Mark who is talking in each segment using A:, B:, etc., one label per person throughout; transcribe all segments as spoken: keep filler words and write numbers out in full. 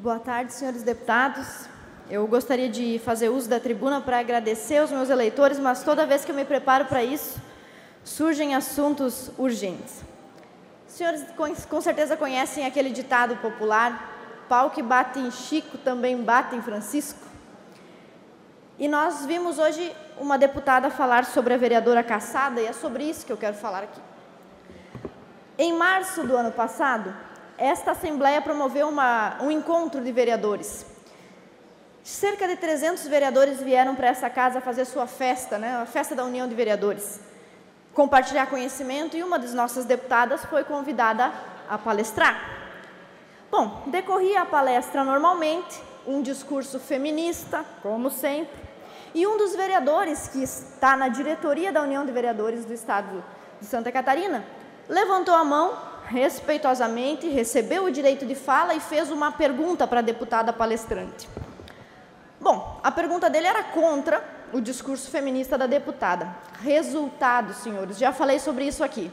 A: Boa tarde, senhores deputados. Eu gostaria de fazer uso da tribuna para agradecer aos meus eleitores, mas toda vez que eu me preparo para isso, surgem assuntos urgentes. Os senhores com, com certeza conhecem aquele ditado popular, pau que bate em Chico também bate em Francisco. E nós vimos hoje uma deputada falar sobre a vereadora cassada, e é sobre isso que eu quero falar aqui. Em março do ano passado, esta Assembleia promoveu uma, um encontro de vereadores. Cerca de trezentos vereadores vieram para essa casa fazer sua festa, né, a festa da União de Vereadores, compartilhar conhecimento, e uma das nossas deputadas foi convidada a palestrar. Bom, decorria a palestra normalmente, um discurso feminista, como sempre, e um dos vereadores, que está na diretoria da União de Vereadores do Estado de Santa Catarina, levantou a mão respeitosamente, recebeu o direito de fala e fez uma pergunta para a deputada palestrante. Bom, a pergunta dele era contra o discurso feminista da deputada. Resultado, senhores, já falei sobre isso aqui.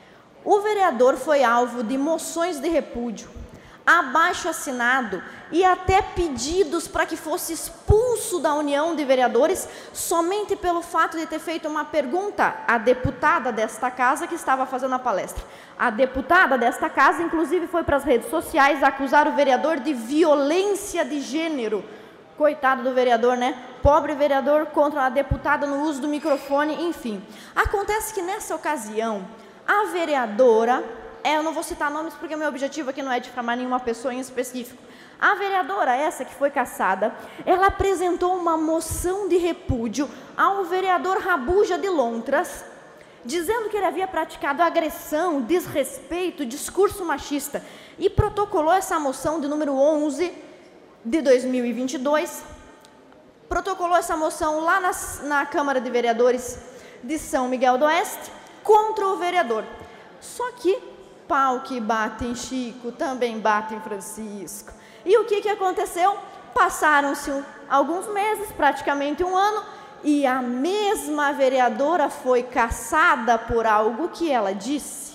A: O vereador foi alvo de moções de repúdio, abaixo-assinado e até pedidos para que fosse expulso da União de Vereadores somente pelo fato de ter feito uma pergunta à deputada desta casa que estava fazendo a palestra. A deputada desta casa, inclusive, foi para as redes sociais acusar o vereador de violência de gênero. Coitado do vereador, né? Pobre vereador contra a deputada no uso do microfone, enfim. Acontece que nessa ocasião, a vereadora, é, eu não vou citar nomes porque o meu objetivo aqui não é difamar nenhuma pessoa em específico. A vereadora, essa que foi cassada, ela apresentou uma moção de repúdio ao vereador Rabuja de Lontras, dizendo que ele havia praticado agressão, desrespeito, discurso machista, e protocolou essa moção de número onze de dois mil e vinte e dois, protocolou essa moção lá na, na Câmara de Vereadores de São Miguel do Oeste contra o vereador. Só que pau que bate em Chico também bate em Francisco. E o que, que aconteceu? Passaram-se alguns meses, praticamente um ano, e a mesma vereadora foi cassada por algo que ela disse.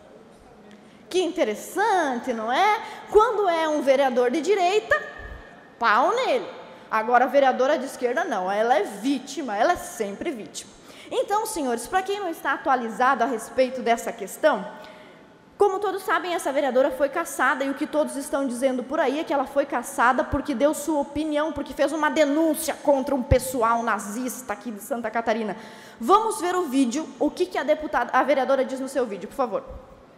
A: Que interessante, não é? Quando é um vereador de direita, pau nele. Agora, a vereadora de esquerda, não, ela é vítima, ela é sempre vítima. Então, senhores, para quem não está atualizado a respeito dessa questão, como todos sabem, essa vereadora foi cassada, e o que todos estão dizendo por aí é que ela foi cassada porque deu sua opinião, porque fez uma denúncia contra um pessoal nazista aqui de Santa Catarina. Vamos ver o vídeo, o que, que a deputada, a vereadora diz no seu vídeo, por favor.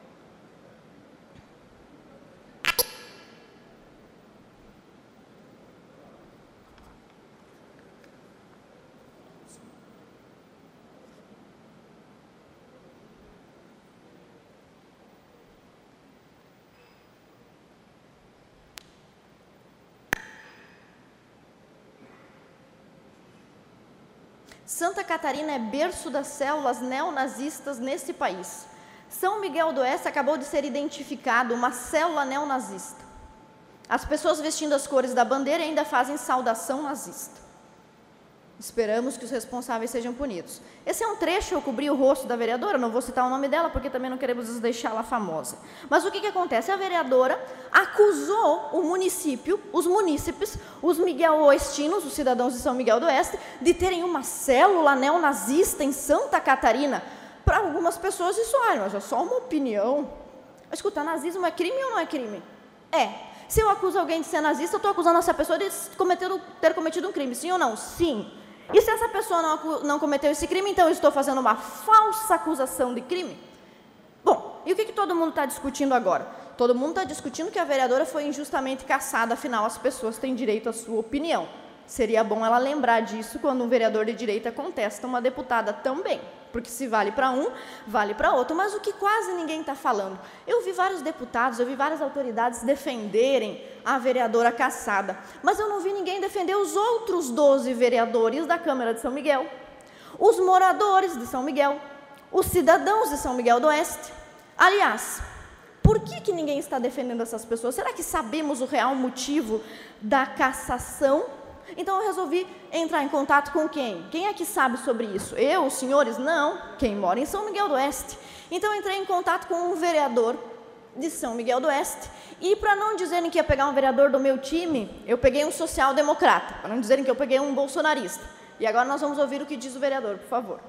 A: Santa Catarina é berço das células neonazistas nesse país. São Miguel do Oeste acabou de ser identificado uma célula neonazista. As pessoas vestindo as cores da bandeira ainda fazem saudação nazista. Esperamos que os responsáveis sejam punidos. Esse é um trecho, eu cobri o rosto da vereadora, não vou citar o nome dela, porque também não queremos deixá-la famosa. Mas o que, que acontece? A vereadora acusou o município, os munícipes, os miguel-oestinos, os cidadãos de São Miguel do Oeste, de terem uma célula neonazista em Santa Catarina. Para algumas pessoas isso, olha, mas é só uma opinião. Escuta, nazismo é crime ou não é crime? É. Se eu acuso alguém de ser nazista, eu estou acusando essa pessoa de cometer, ter cometido um crime, sim ou não? Sim. E se essa pessoa não, não cometeu esse crime, então eu estou fazendo uma falsa acusação de crime? Bom, e o que, que todo mundo está discutindo agora? Todo mundo está discutindo que a vereadora foi injustamente cassada, afinal as pessoas têm direito à sua opinião. Seria bom ela lembrar disso quando um vereador de direita contesta uma deputada também, porque se vale para um, vale para outro. Mas o que quase ninguém está falando? Eu vi vários deputados, eu vi várias autoridades defenderem a vereadora cassada, mas eu não vi ninguém defender os outros doze vereadores da Câmara de São Miguel, os moradores de São Miguel, os cidadãos de São Miguel do Oeste. Aliás, por que, que ninguém está defendendo essas pessoas? Será que sabemos o real motivo da cassação? Então eu resolvi entrar em contato com quem? Quem é que sabe sobre isso? Eu, os senhores? Não. Quem mora em São Miguel do Oeste. Então eu entrei em contato com um vereador, de São Miguel do Oeste. E para não dizerem que ia pegar um vereador do meu time, eu peguei um social-democrata, para não dizerem que eu peguei um bolsonarista. E agora nós vamos ouvir o que diz o vereador, por favor.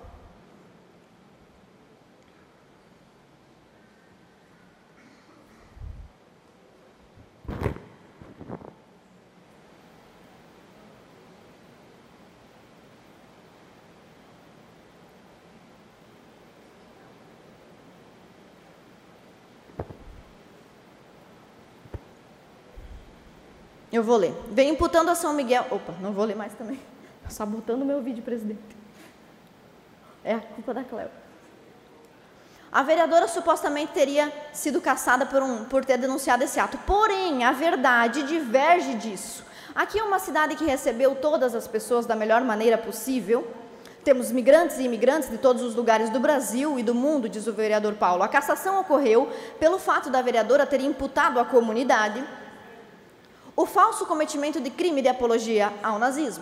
A: Eu vou ler. Vem imputando a São Miguel... Opa, não vou ler mais também. Estou sabotando o meu vídeo, presidente. É a culpa da Cléo. A vereadora supostamente teria sido cassada por, um, por ter denunciado esse ato. Porém, a verdade diverge disso. Aqui é uma cidade que recebeu todas as pessoas da melhor maneira possível. Temos migrantes e imigrantes de todos os lugares do Brasil e do mundo, diz o vereador Paulo. A cassação ocorreu pelo fato da vereadora ter imputado à comunidade o falso cometimento de crime de apologia ao nazismo,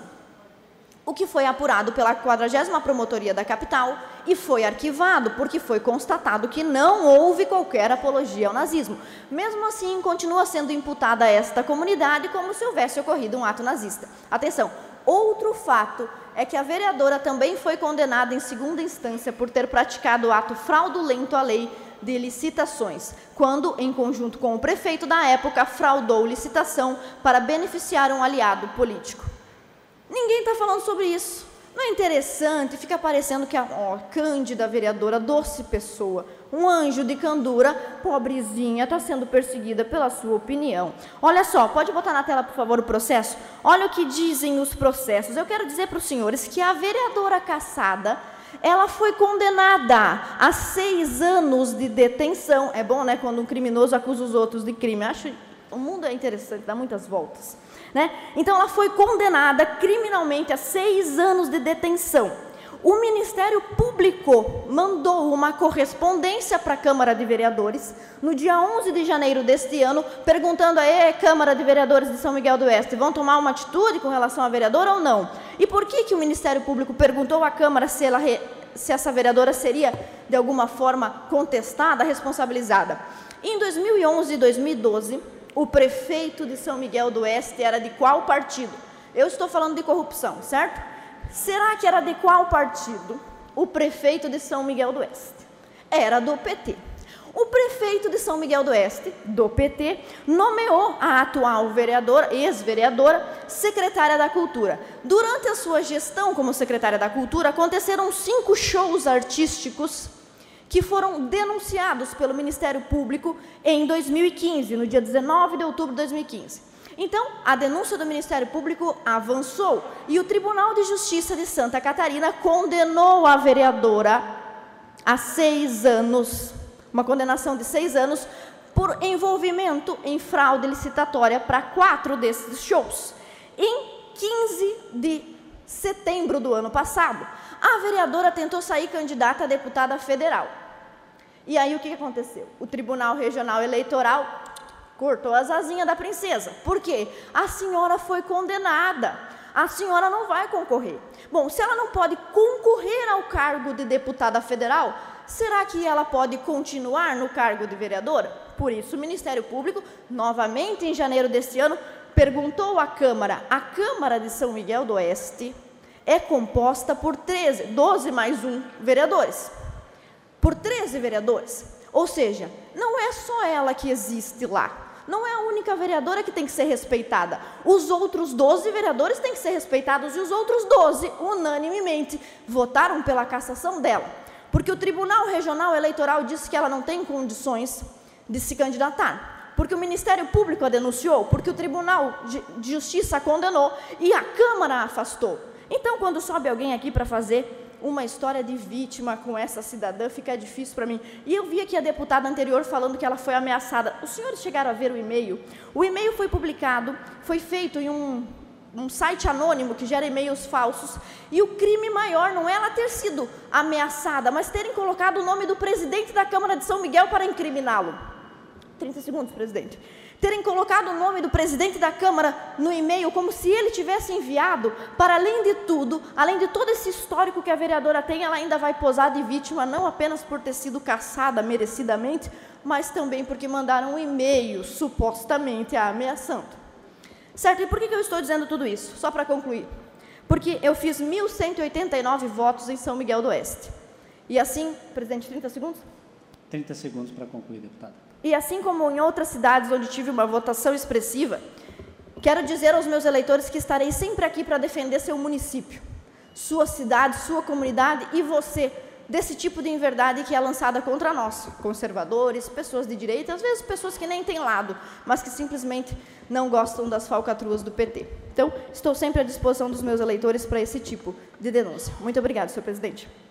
A: o que foi apurado pela quadragésima Promotoria da Capital e foi arquivado, porque foi constatado que não houve qualquer apologia ao nazismo. Mesmo assim, continua sendo imputada a esta comunidade como se houvesse ocorrido um ato nazista. Atenção, outro fato é que a vereadora também foi condenada em segunda instância por ter praticado o ato fraudulento à lei de licitações, quando, em conjunto com o prefeito da época, fraudou licitação para beneficiar um aliado político. Ninguém está falando sobre isso. Não é interessante? Fica parecendo que a ó, Cândida, vereadora, doce pessoa, um anjo de candura, pobrezinha, está sendo perseguida pela sua opinião. Olha só, pode botar na tela, por favor, o processo? Olha o que dizem os processos. Eu quero dizer para os senhores que a vereadora cassada, ela foi condenada a seis anos de detenção. É bom, né, quando um criminoso acusa os outros de crime. Acho, o mundo é interessante, dá muitas voltas, né? Então, ela foi condenada criminalmente a seis anos de detenção. O Ministério Público mandou uma correspondência para a Câmara de Vereadores no dia onze de janeiro deste ano, perguntando a Câmara de Vereadores de São Miguel do Oeste, vão tomar uma atitude com relação à vereadora ou não? E por que que o Ministério Público perguntou à Câmara se, ela, se essa vereadora seria, de alguma forma, contestada, responsabilizada? Em dois mil e onze e dois mil e doze, o prefeito de São Miguel do Oeste era de qual partido? Eu estou falando de corrupção, certo? Será que era de qual partido o prefeito de São Miguel do Oeste? Era do P T. O prefeito de São Miguel do Oeste, do P T, nomeou a atual vereadora, ex-vereadora, secretária da Cultura. Durante a sua gestão como secretária da Cultura, aconteceram cinco shows artísticos que foram denunciados pelo Ministério Público em dois mil e quinze, no dia dezenove de outubro de dois mil e quinze. Então, a denúncia do Ministério Público avançou e o Tribunal de Justiça de Santa Catarina condenou a vereadora a seis anos, uma condenação de seis anos, por envolvimento em fraude licitatória para quatro desses shows. Em quinze de setembro do ano passado, a vereadora tentou sair candidata a deputada federal. E aí o que aconteceu? O Tribunal Regional Eleitoral cortou as asinhas da princesa. Por quê? A senhora foi condenada. A senhora não vai concorrer. Bom, se ela não pode concorrer ao cargo de deputada federal, será que ela pode continuar no cargo de vereadora? Por isso, o Ministério Público, novamente em janeiro deste ano, perguntou à Câmara. A Câmara de São Miguel do Oeste é composta por treze, doze mais um vereadores. Por treze vereadores. Ou seja, não é só ela que existe lá. Não é a única vereadora que tem que ser respeitada. Os outros doze vereadores têm que ser respeitados e os outros doze, unanimemente, votaram pela cassação dela. Porque o Tribunal Regional Eleitoral disse que ela não tem condições de se candidatar. Porque o Ministério Público a denunciou, porque o Tribunal de Justiça a condenou e a Câmara a afastou. Então, quando sobe alguém aqui para fazer uma história de vítima com essa cidadã, fica difícil para mim. E eu vi aqui a deputada anterior falando que ela foi ameaçada. Os senhores chegaram a ver o e-mail? O e-mail foi publicado, foi feito em um, um site anônimo que gera e-mails falsos, e o crime maior não é ela ter sido ameaçada, mas terem colocado o nome do presidente da Câmara de São Miguel para incriminá-lo. trinta segundos, presidente. terem colocado o nome do presidente da Câmara no e-mail como se ele tivesse enviado, para além de tudo, além de todo esse histórico que a vereadora tem, ela ainda vai posar de vítima não apenas por ter sido caçada merecidamente, mas também porque mandaram um e-mail supostamente a ameaçando. Certo? E por que que eu estou dizendo tudo isso? Só para concluir. Porque eu fiz mil cento e oitenta e nove votos em São Miguel do Oeste. E assim, presidente, trinta segundos?
B: trinta segundos para concluir, deputada.
A: E assim como em outras cidades onde tive uma votação expressiva, quero dizer aos meus eleitores que estarei sempre aqui para defender seu município, sua cidade, sua comunidade e você, desse tipo de inverdade que é lançada contra nós, conservadores, pessoas de direita, às vezes pessoas que nem têm lado, mas que simplesmente não gostam das falcatruas do P T. Então, estou sempre à disposição dos meus eleitores para esse tipo de denúncia. Muito obrigada, senhor presidente.